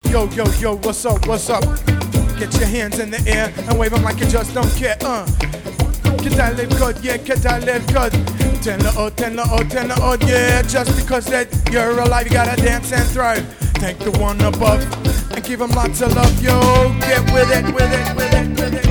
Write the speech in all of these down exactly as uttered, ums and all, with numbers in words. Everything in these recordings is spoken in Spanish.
Yo, yo, yo, what's up, what's up? Get your hands in the air and wave them like you just don't care, uh. Que tal el code, yeah, que tal el code? Ten the odd, ten the odd, ten the odd, yeah. Just because that you're alive, you gotta dance and thrive. Thank the one above and give them lots of love, yo. Get with it, with it, with it, with it, with it.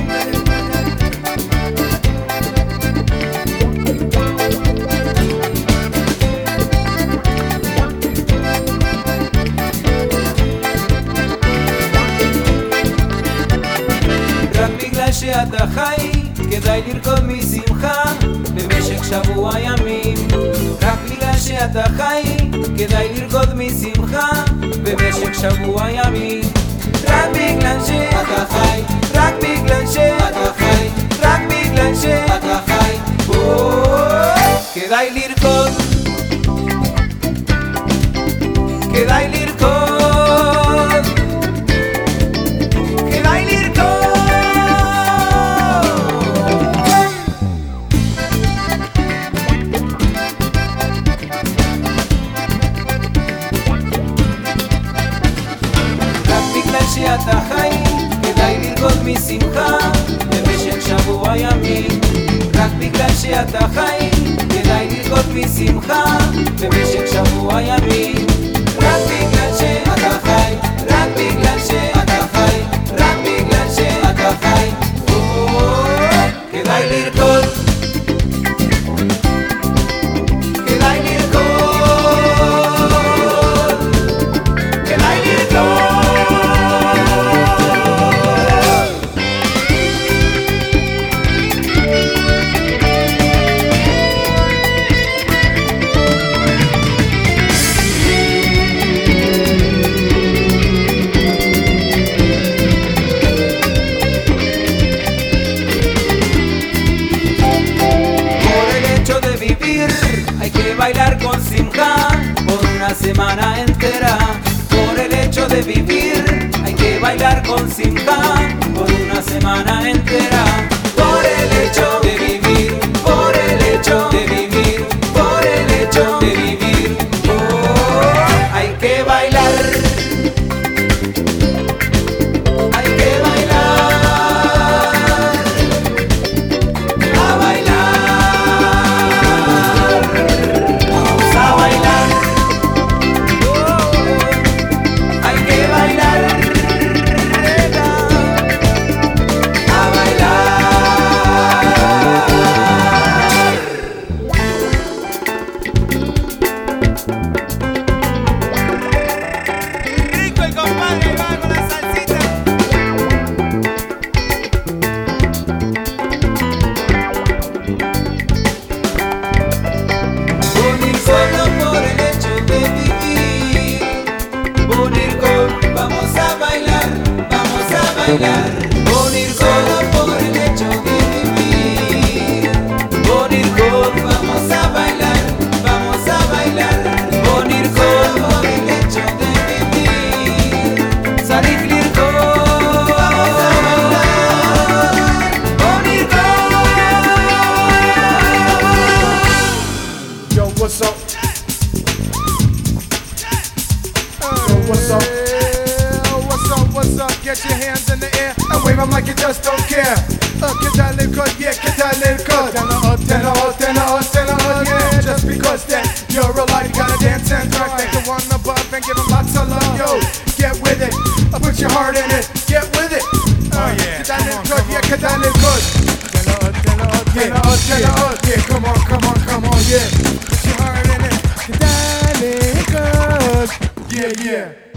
שאתה חי, כדאי לרקוד משמחה במשך שבוע ימים. רק בגלל שאתה חי, כדאי לרקוד משמחה במשך שבוע ימים. רק בגלל שאתה חי, רק בגלל שאתה חי, רק בגלל שאתה חי, כדאי לרקוד, כדאי לרקוד. שאתה חי, כדאי לרקוד משמחה במשך שבוע ימים. רק בגלל שאתה חי, כדאי לרקוד משמחה במשך שבוע ימים. רק בגלל שאתה חי, רק בגלל שאתה חי, רק בגלל שאתה חי, כדאי לרקוד, כדאי לרקוד, כדאי לרקוד. Bailar con simja por una semana entera. Por el hecho de vivir hay que bailar con simja por una semana entera. Por el hecho de vivir, por el hecho de vivir, por el hecho de vivir, oh, hay que bailar, hay que bailar, a bailar. Bonir solo por el hecho de vivir. Bonir con, vamos a bailar, vamos a bailar. Bonir con por el hecho de vivir. Salir lirco, vamos a bailar. Bonir con. Yo, what's up? Yo, what's up? What's up, what's up? Get your hands in the air and wave them like you just don't care. Uh, que tal el code, yeah, que tal el code? Ten a odd, ten a odd, ten a odd, ten a odd, yeah. Just because that you're alive, you gotta dance and thrive. Thank the one above and give them lots of love, yo. Get with it, uh, put your heart in it, get with it. Uh, oh yeah, que tal el code, yeah, que tal el code? Ten a odd, ten a odd, ten a odd, ten a odd, yeah. Come on, come on, come on, yeah. Put your heart in it, que tal el code? Yeah, yeah.